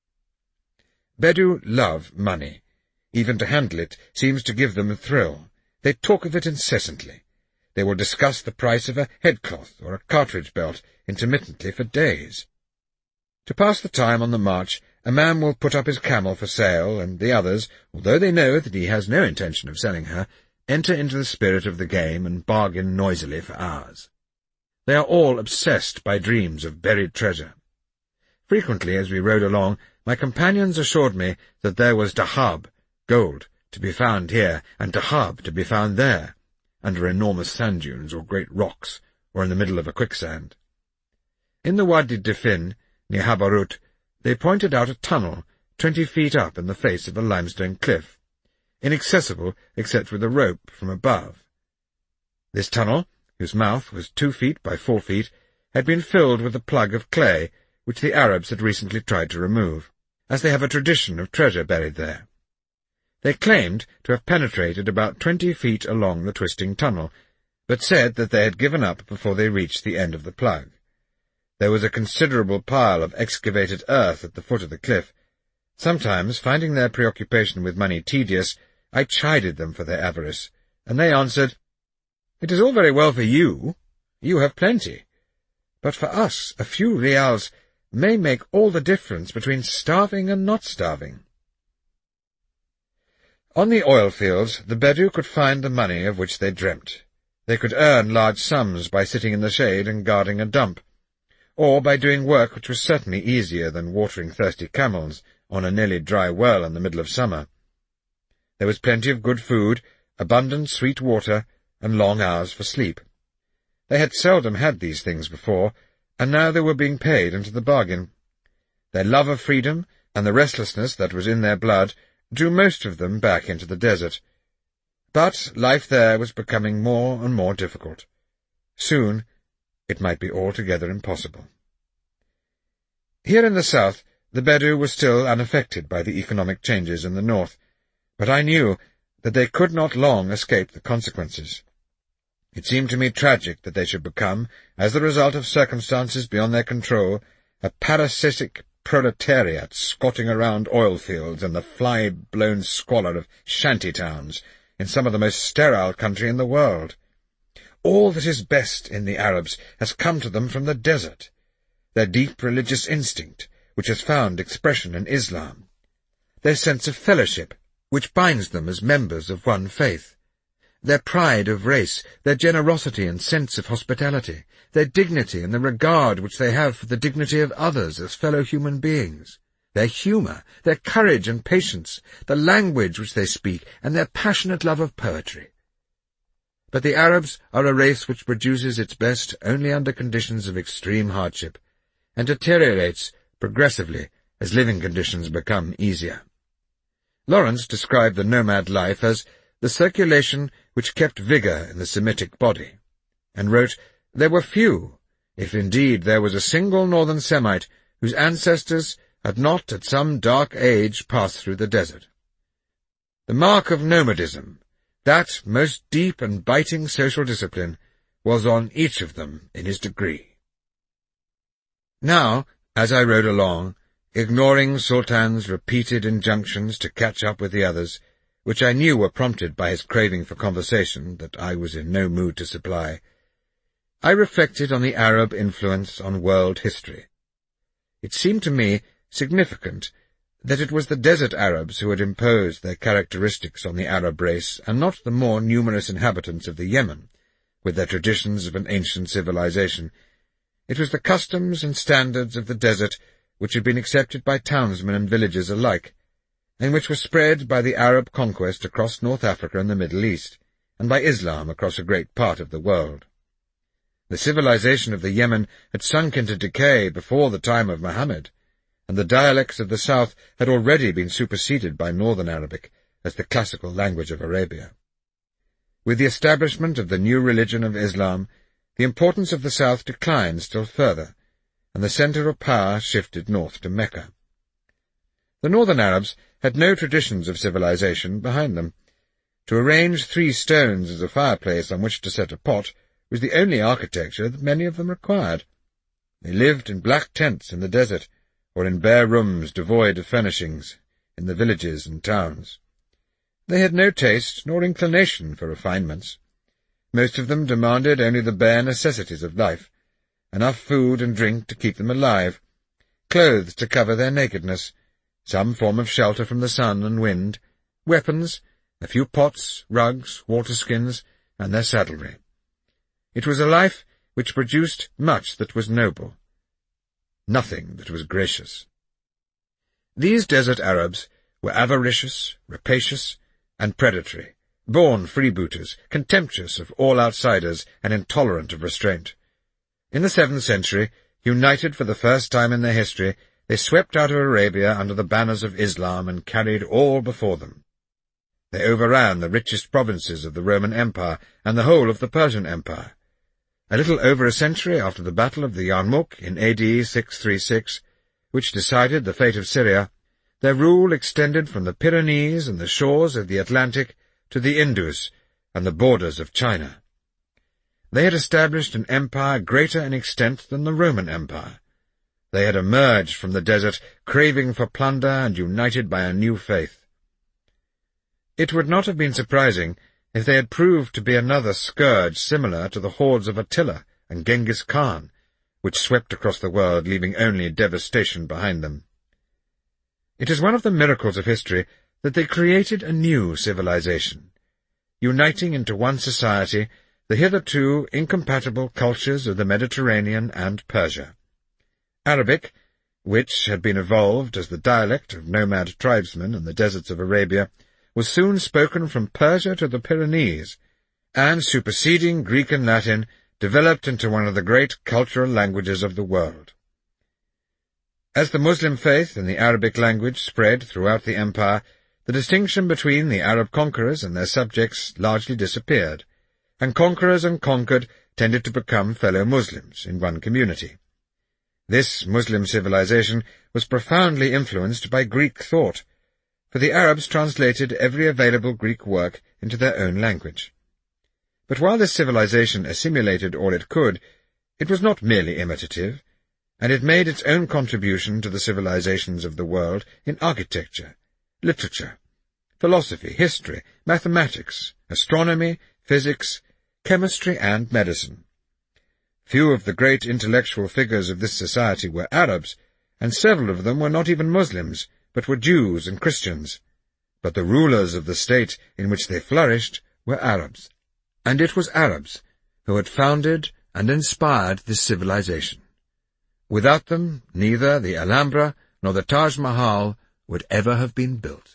Bedou love money. Even to handle it seems to give them a thrill. They talk of it incessantly. They will discuss the price of a headcloth or a cartridge belt intermittently for days. To pass the time on the march, a man will put up his camel for sale, and the others, although they know that he has no intention of selling her, enter into the spirit of the game and bargain noisily for hours. They are all obsessed by dreams of buried treasure. Frequently, as we rode along, my companions assured me that there was dahab, gold, to be found here, and dahab to be found there, under enormous sand dunes or great rocks, or in the middle of a quicksand. In the Wadi Difin, near Habarut, they pointed out a tunnel twenty feet up in the face of a limestone cliff, inaccessible except with a rope from above. This tunnel, whose mouth was two feet by four feet, had been filled with a plug of clay which the Arabs had recently tried to remove, as they have a tradition of treasure buried there. They claimed to have penetrated about twenty feet along the twisting tunnel, but said that they had given up before they reached the end of the plug. There was a considerable pile of excavated earth at the foot of the cliff. Sometimes, finding their preoccupation with money tedious, I chided them for their avarice, and they answered, "It is all very well for you. You have plenty. But for us, a few reals may make all the difference between starving and not starving." On the oil fields, the Bedou could find the money of which they dreamt. They could earn large sums by sitting in the shade and guarding a dump, or by doing work which was certainly easier than watering thirsty camels on a nearly dry well in the middle of summer. There was plenty of good food, abundant sweet water, and long hours for sleep. They had seldom had these things before, and now they were being paid into the bargain. Their love of freedom, and the restlessness that was in their blood, drew most of them back into the desert. But life there was becoming more and more difficult. Soon it might be altogether impossible. Here in the south, the Bedou were still unaffected by the economic changes in the north, but I knew that they could not long escape the consequences. It seemed to me tragic that they should become, as the result of circumstances beyond their control, a parasitic proletariat squatting around oil fields and the fly-blown squalor of shanty towns in some of the most sterile country in the world. All that is best in the Arabs has come to them from the desert. Their deep religious instinct, which has found expression in Islam. Their sense of fellowship, which binds them as members of one faith. Their pride of race, their generosity and sense of hospitality, their dignity and the regard which they have for the dignity of others as fellow human beings, their humour, their courage and patience, the language which they speak, and their passionate love of poetry. But the Arabs are a race which produces its best only under conditions of extreme hardship, and deteriorates progressively as living conditions become easier. Lawrence described the nomad life as the circulation which kept vigour in the Semitic body, and wrote, "There were few, if indeed there was a single northern Semite whose ancestors had not at some dark age passed through the desert. The mark of nomadism, that most deep and biting social discipline, was on each of them in his degree. Now, as I rode along, ignoring Sultan's repeated injunctions to catch up with the others, which I knew were prompted by his craving for conversation that I was in no mood to supply, I reflected on the Arab influence on world history. It seemed to me significant that it was the desert Arabs who had imposed their characteristics on the Arab race, and not the more numerous inhabitants of the Yemen, with their traditions of an ancient civilization. It was the customs and standards of the desert which had been accepted by townsmen and villagers alike, and which were spread by the Arab conquest across North Africa and the Middle East, and by Islam across a great part of the world. The civilization of the Yemen had sunk into decay before the time of Muhammad, and the dialects of the south had already been superseded by Northern Arabic as the classical language of Arabia. With the establishment of the new religion of Islam, the importance of the south declined still further, and the centre of power shifted north to Mecca. The northern Arabs had no traditions of civilization behind them. To arrange three stones as a fireplace on which to set a pot was the only architecture that many of them required. They lived in black tents in the desert, or in bare rooms devoid of furnishings, in the villages and towns. They had no taste nor inclination for refinements. Most of them demanded only the bare necessities of life, enough food and drink to keep them alive, clothes to cover their nakedness, some form of shelter from the sun and wind, weapons, a few pots, rugs, water-skins, and their saddlery. It was a life which produced much that was noble, nothing that was gracious. These desert Arabs were avaricious, rapacious, and predatory, born freebooters, contemptuous of all outsiders, and intolerant of restraint. In the seventh century, united for the first time in their history, they swept out of Arabia under the banners of Islam and carried all before them. They overran the richest provinces of the Roman Empire and the whole of the Persian Empire. A little over a century after the Battle of the Yarmouk in A D six thirty-six, which decided the fate of Syria, their rule extended from the Pyrenees and the shores of the Atlantic to the Indus and the borders of China. They had established an empire greater in extent than the Roman Empire. They had emerged from the desert, craving for plunder and united by a new faith. It would not have been surprising if they had proved to be another scourge similar to the hordes of Attila and Genghis Khan, which swept across the world, leaving only devastation behind them. It is one of the miracles of history that they created a new civilization, uniting into one society the hitherto incompatible cultures of the Mediterranean and Persia. Arabic, which had been evolved as the dialect of nomad tribesmen in the deserts of Arabia, was soon spoken from Persia to the Pyrenees, and, superseding Greek and Latin, developed into one of the great cultural languages of the world. As the Muslim faith and the Arabic language spread throughout the empire, the distinction between the Arab conquerors and their subjects largely disappeared, and conquerors and conquered tended to become fellow Muslims in one community. This Muslim civilization was profoundly influenced by Greek thought, for the Arabs translated every available Greek work into their own language. But while this civilization assimilated all it could, it was not merely imitative, and it made its own contribution to the civilizations of the world in architecture, literature, philosophy, history, mathematics, astronomy, physics, chemistry, and medicine. Few of the great intellectual figures of this society were Arabs, and several of them were not even Muslims, but were Jews and Christians. But the rulers of the state in which they flourished were Arabs, and it was Arabs who had founded and inspired this civilization. Without them, neither the Alhambra nor the Taj Mahal would ever have been built.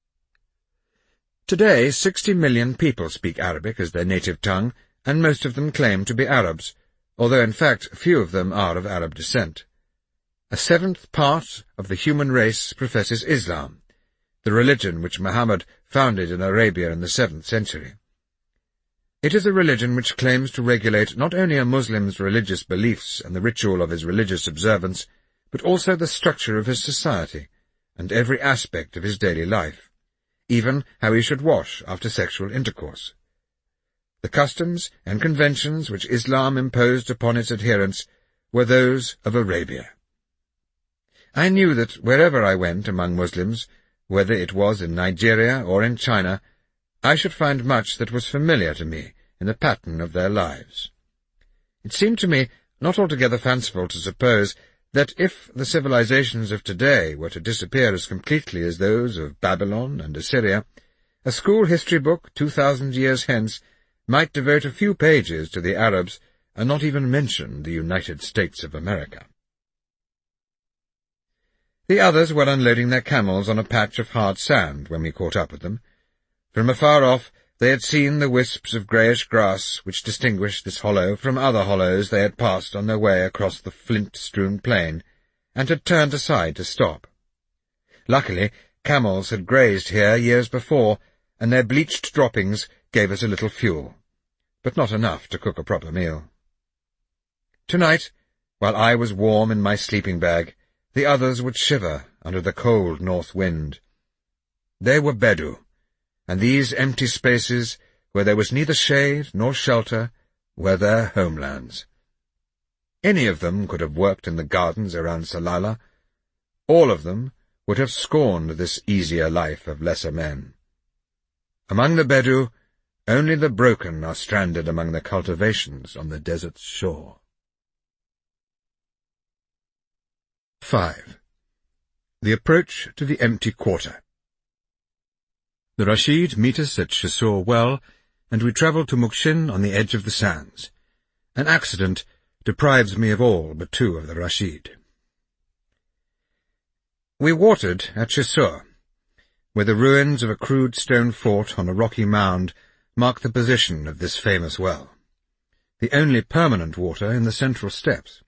Today, sixty million people speak Arabic as their native tongue, and most of them claim to be Arabs, although in fact few of them are of Arab descent. A seventh part of the human race professes Islam, the religion which Muhammad founded in Arabia in the seventh century. It is a religion which claims to regulate not only a Muslim's religious beliefs and the ritual of his religious observance, but also the structure of his society and every aspect of his daily life, even how he should wash after sexual intercourse. The customs and conventions which Islam imposed upon its adherents were those of Arabia. I knew that wherever I went among Muslims, whether it was in Nigeria or in China, I should find much that was familiar to me in the pattern of their lives. It seemed to me not altogether fanciful to suppose that if the civilizations of today were to disappear as completely as those of Babylon and Assyria, a school history book two thousand years hence might devote a few pages to the Arabs and not even mention the United States of America. The others were unloading their camels on a patch of hard sand when we caught up with them. From afar off they had seen the wisps of greyish grass which distinguished this hollow from other hollows they had passed on their way across the flint-strewn plain, and had turned aside to stop. Luckily, camels had grazed here years before, and their bleached droppings gave us a little fuel, but not enough to cook a proper meal. Tonight, while I was warm in my sleeping bag, the others would shiver under the cold north wind. They were Bedou, and these empty spaces, where there was neither shade nor shelter, were their homelands. Any of them could have worked in the gardens around Salalah. All of them would have scorned this easier life of lesser men. Among the Bedou, only the broken are stranded among the cultivations on the desert's shore. Five. The approach to the empty quarter. The Rashid meet us at Chassor well, and we travel to Mukshin on the edge of the sands. An accident deprives me of all but two of the Rashid. We watered at Chassor, where the ruins of a crude stone fort on a rocky mound mark the position of this famous well, the only permanent water in the central steppes.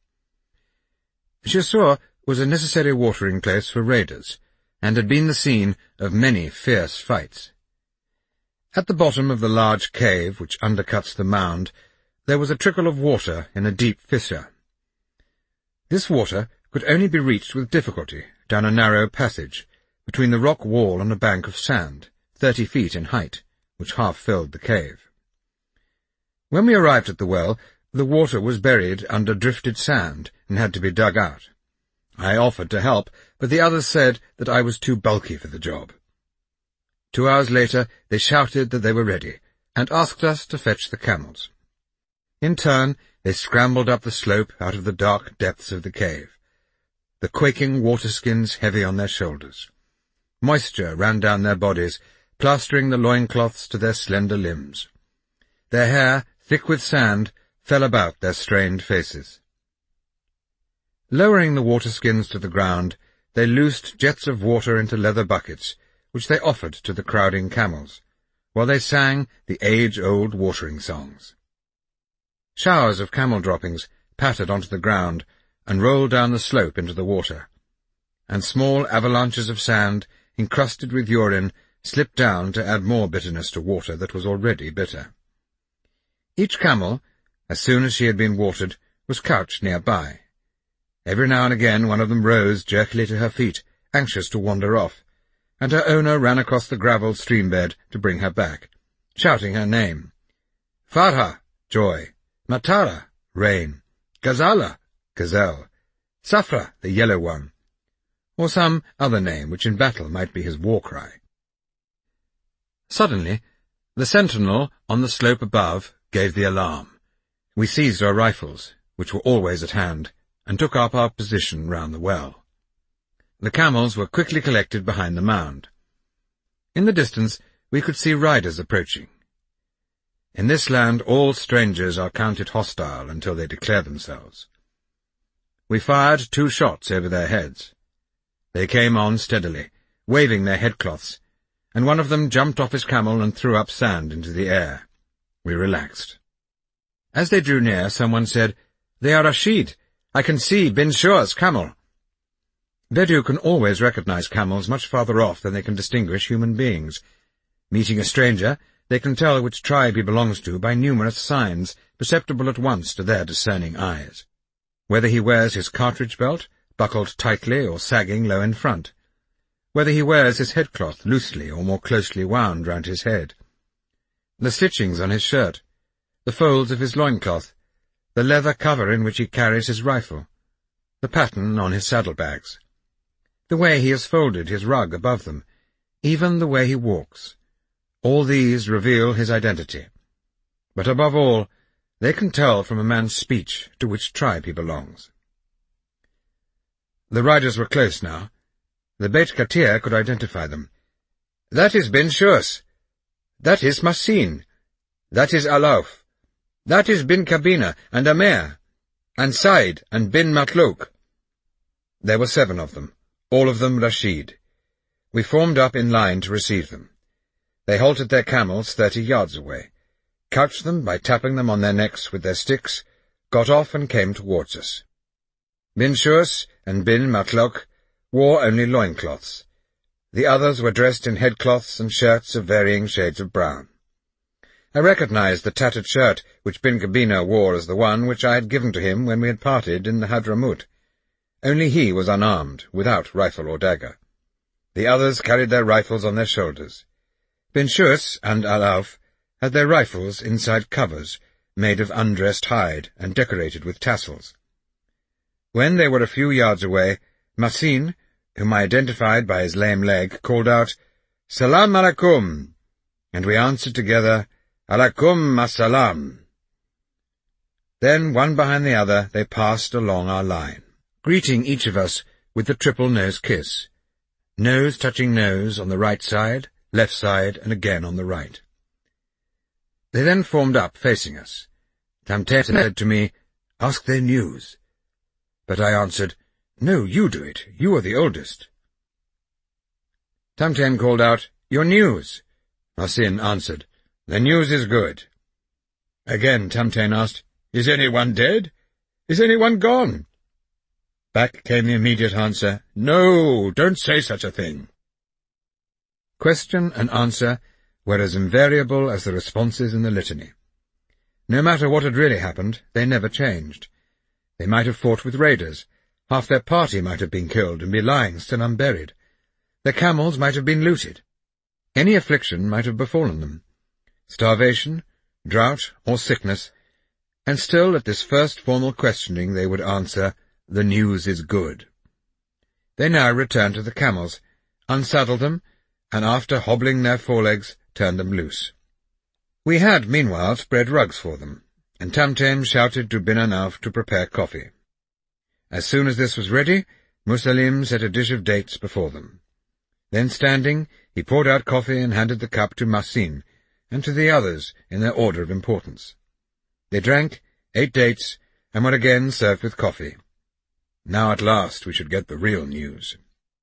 Chassor was a necessary watering place for raiders, and had been the scene of many fierce fights. At the bottom of the large cave which undercuts the mound, there was a trickle of water in a deep fissure. This water could only be reached with difficulty down a narrow passage, between the rock wall and a bank of sand, thirty feet in height, which half filled the cave. When we arrived at the well, the water was buried under drifted sand and had to be dug out. I offered to help, but the others said that I was too bulky for the job. Two hours later they shouted that they were ready, and asked us to fetch the camels. In turn they scrambled up the slope out of the dark depths of the cave, the quaking water-skins heavy on their shoulders. Moisture ran down their bodies, plastering the loincloths to their slender limbs. Their hair, thick with sand, fell about their strained faces. Lowering the water-skins to the ground, they loosed jets of water into leather buckets, which they offered to the crowding camels, while they sang the age-old watering songs. Showers of camel droppings pattered onto the ground and rolled down the slope into the water, and small avalanches of sand, encrusted with urine, slipped down to add more bitterness to water that was already bitter. Each camel, as soon as she had been watered, was couched nearby. Every now and again one of them rose jerkily to her feet, anxious to wander off, and her owner ran across the gravelled stream-bed to bring her back, shouting her name. Farha, joy; Matara, rain; Gazala, gazelle; Safra, the yellow one, or some other name which in battle might be his war-cry. Suddenly, the sentinel on the slope above gave the alarm. We seized our rifles, which were always at hand, and took up our position round the well. The camels were quickly collected behind the mound. In the distance we could see riders approaching. In this land all strangers are counted hostile until they declare themselves. We fired two shots over their heads. They came on steadily, waving their headcloths, and one of them jumped off his camel and threw up sand into the air. We relaxed. As they drew near, someone said, "They are Rashid. I can see Bin Shur's camel." Bedou can always recognize camels much farther off than they can distinguish human beings. Meeting a stranger, they can tell which tribe he belongs to by numerous signs, perceptible at once to their discerning eyes. Whether he wears his cartridge belt, buckled tightly or sagging low in front. Whether he wears his headcloth loosely or more closely wound round his head. The stitchings on his shirt, the folds of his loincloth, the leather cover in which he carries his rifle, the pattern on his saddlebags, the way he has folded his rug above them, even the way he walks. All these reveal his identity. But above all, they can tell from a man's speech to which tribe he belongs. The riders were close now. The Beit Katir could identify them. "That is Ben Shurs. That is Masin. That is Alauf. That is Bin Kabina and Amer, and Said and Bin Matlouk." There were seven of them, all of them Rashid. We formed up in line to receive them. They halted their camels thirty yards away, couched them by tapping them on their necks with their sticks, got off and came towards us. Bin Shurs and Bin Matlouk wore only loincloths. The others were dressed in headcloths and shirts of varying shades of brown. I recognized the tattered shirt which Bin Kabina wore as the one which I had given to him when we had parted in the Hadramut. Only he was unarmed, without rifle or dagger. The others carried their rifles on their shoulders. Bin Shurs and Alauf had their rifles inside covers, made of undressed hide and decorated with tassels. When they were a few yards away, Masin, whom I identified by his lame leg, called out, "Salam alaikum," and we answered together, "Alaikum assalam." Then, one behind the other, they passed along our line, greeting each of us with the triple nose kiss, nose touching nose on the right side, left side, and again on the right. They then formed up, facing us. Tamten said to me, "Ask their news." But I answered, "No, you do it. You are the oldest." Tamten called out, "Your news." Masin answered, "The news is good." Again Tamten asked, "Is anyone dead? Is anyone gone?" Back came the immediate answer, "No, don't say such a thing." Question and answer were as invariable as the responses in the litany. No matter what had really happened, they never changed. They might have fought with raiders. Half their party might have been killed and be lying still unburied. Their camels might have been looted. Any affliction might have befallen them. Starvation, drought, or sickness, and still at this first formal questioning they would answer, "The news is good." They now returned to the camels, unsaddled them, and after hobbling their forelegs, turned them loose. We had, meanwhile, spread rugs for them, and Tamten shouted to Bin Anauf to prepare coffee. As soon as this was ready, Musalim set a dish of dates before them. Then, standing, he poured out coffee and handed the cup to Masin, and to the others in their order of importance. They drank, ate dates, and were again served with coffee. Now at last we should get the real news.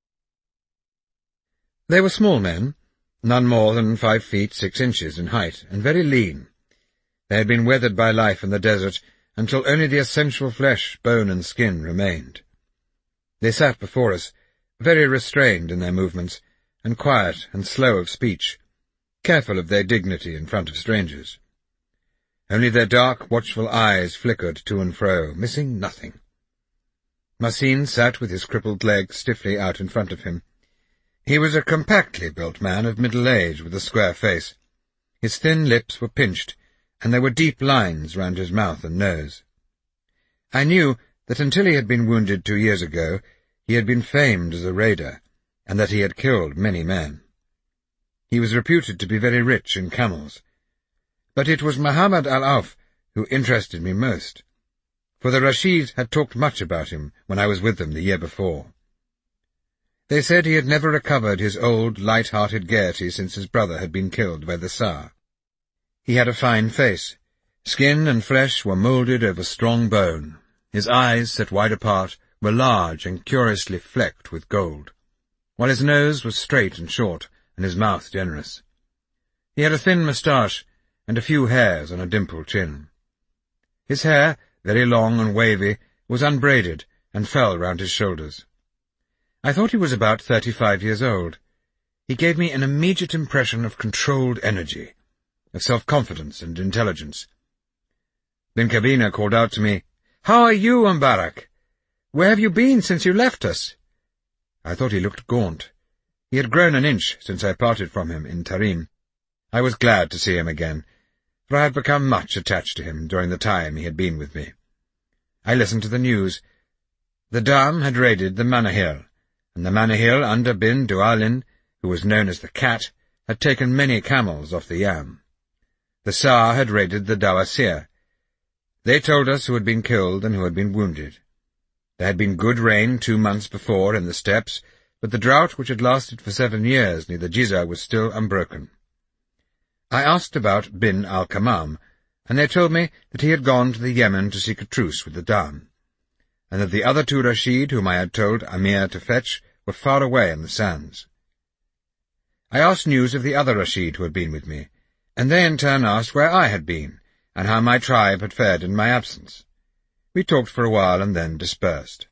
They were small men, none more than five feet six inches in height, and very lean. They had been weathered by life in the desert until only the essential flesh, bone, and skin remained. They sat before us, very restrained in their movements, and quiet and slow of speech, careful of their dignity in front of strangers. Only their dark, watchful eyes flickered to and fro, missing nothing. Masin sat with his crippled leg stiffly out in front of him. He was a compactly built man of middle age with a square face. His thin lips were pinched, and there were deep lines round his mouth and nose. I knew that until he had been wounded two years ago, he had been famed as a raider, and that he had killed many men. He was reputed to be very rich in camels. But it was Muhammad Alauf who interested me most, for the Rashids had talked much about him when I was with them the year before. They said he had never recovered his old, light-hearted gaiety since his brother had been killed by the Tsar. He had a fine face. Skin and flesh were moulded over strong bone. His eyes, set wide apart, were large and curiously flecked with gold, while his nose was straight and short, and his mouth generous. He had a thin moustache, and a few hairs on a dimpled chin. His hair, very long and wavy, was unbraided, and fell round his shoulders. I thought he was about thirty-five years old. He gave me an immediate impression of controlled energy. of self-confidence and intelligence. Bin Kabina called out to me, "How are you, Mbarak? Where have you been since you left us?" I thought he looked gaunt. He had grown an inch since I parted from him in Tarim. I was glad to see him again, for I had become much attached to him during the time he had been with me. I listened to the news. The Dam had raided the Manahil, and the Manahil under Bin Dualin, who was known as the Cat, had taken many camels off the Yam. The Tsar had raided the Dawasir. They told us who had been killed and who had been wounded. There had been good rain two months before in the steppes, but the drought which had lasted for seven years near the Jizza was still unbroken. I asked about Bin al-Kamam, and they told me that he had gone to the Yemen to seek a truce with the Dam, and that the other two Rashid whom I had told Amir to fetch were far away in the sands. I asked news of the other Rashid who had been with me, and they in turn asked where I had been, and how my tribe had fared in my absence. We talked for a while and then dispersed.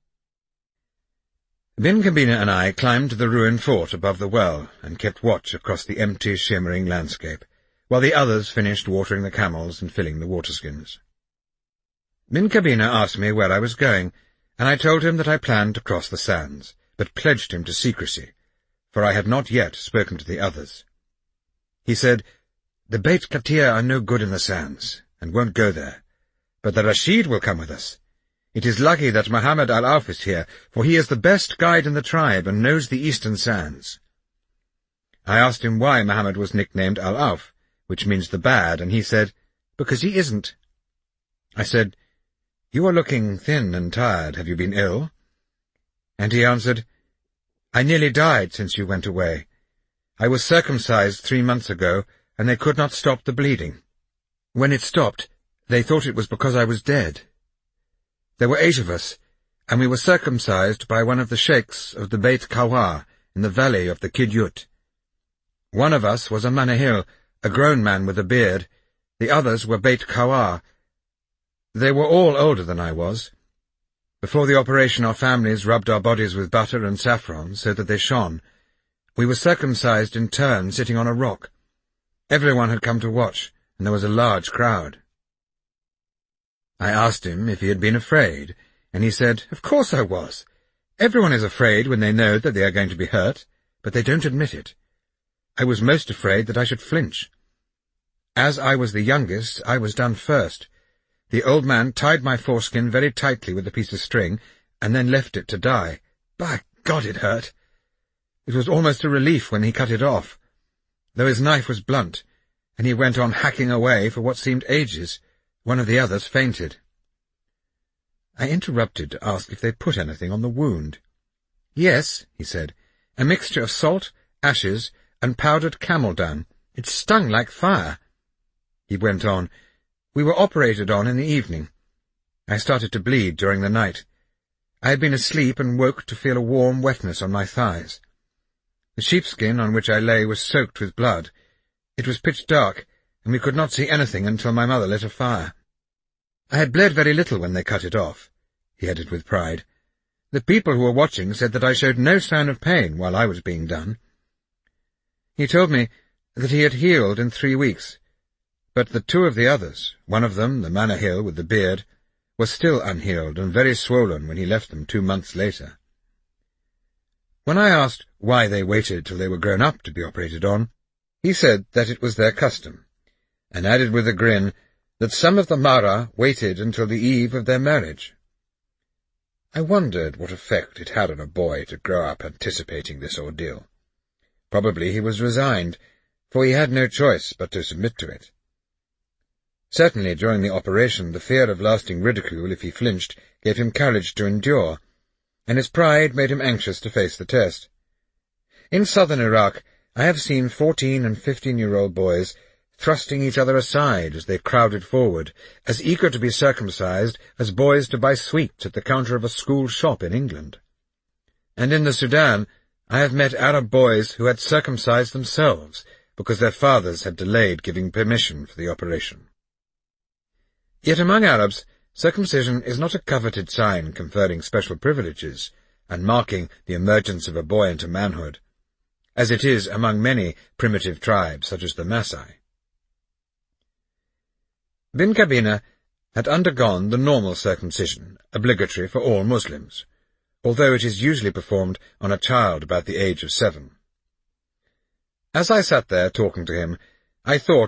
Bin Kabina and I climbed to the ruined fort above the well and kept watch across the empty, shimmering landscape, while the others finished watering the camels and filling the waterskins. Bin Kabina asked me where I was going, and I told him that I planned to cross the sands, but pledged him to secrecy, for I had not yet spoken to the others. He said, "The Beit Katir are no good in the sands, and won't go there, but the Rashid will come with us. It is lucky that Muhammad al-Auf is here, for he is the best guide in the tribe and knows the eastern sands." I asked him why Muhammad was nicknamed al-Auf, which means the bad, and he said, "Because he isn't." I said, "You are looking thin and tired. Have you been ill?" And he answered, "I nearly died since you went away. I was circumcised three months ago, and they could not stop the bleeding. When it stopped, they thought it was because I was dead. There were eight of us, and we were circumcised by one of the sheikhs of the Beit Kawa in the valley of the Kidyut. One of us was a Manahil, a grown man with a beard. The others were Beit Kawa. They were all older than I was. Before the operation our families rubbed our bodies with butter and saffron so that they shone. We were circumcised in turn, sitting on a rock. Everyone had come to watch, and there was a large crowd." I asked him if he had been afraid, and he said, "Of course I was. Everyone is afraid when they know that they are going to be hurt, but they don't admit it. I was most afraid that I should flinch. As I was the youngest, I was done first. The old man tied my foreskin very tightly with a piece of string, and then left it to die. By God, it hurt! It was almost a relief when he cut it off, though his knife was blunt, and he went on hacking away for what seemed ages. One of the others fainted." I interrupted to ask if they put anything on the wound. "Yes," he said, "a mixture of salt, ashes, and powdered camel dung. It stung like fire." He went on, "We were operated on in the evening. I started to bleed during the night. I had been asleep and woke to feel a warm wetness on my thighs. The sheepskin on which I lay was soaked with blood. It was pitch dark, and we could not see anything until my mother lit a fire. I had bled very little when they cut it off," he added with pride. "The people who were watching said that I showed no sign of pain while I was being done." He told me that he had healed in three weeks, but that two of the others, one of them, the Manahil with the beard, was still unhealed and very swollen when he left them two months later. When I asked why they waited till they were grown up to be operated on, he said that it was their custom, and added with a grin that some of the Mara waited until the eve of their marriage. I wondered what effect it had on a boy to grow up anticipating this ordeal. Probably he was resigned, for he had no choice but to submit to it. Certainly during the operation the fear of lasting ridicule if he flinched gave him courage to endure, and his pride made him anxious to face the test. In southern Iraq I have seen fourteen- and fifteen-year-old boys thrusting each other aside as they crowded forward, as eager to be circumcised as boys to buy sweets at the counter of a school shop in England. And in the Sudan I have met Arab boys who had circumcised themselves because their fathers had delayed giving permission for the operation. Yet among Arabs, circumcision is not a coveted sign conferring special privileges and marking the emergence of a boy into manhood, as it is among many primitive tribes such as the Maasai. Bin Kabina had undergone the normal circumcision, obligatory for all Muslims, although it is usually performed on a child about the age of seven. As I sat there talking to him, I thought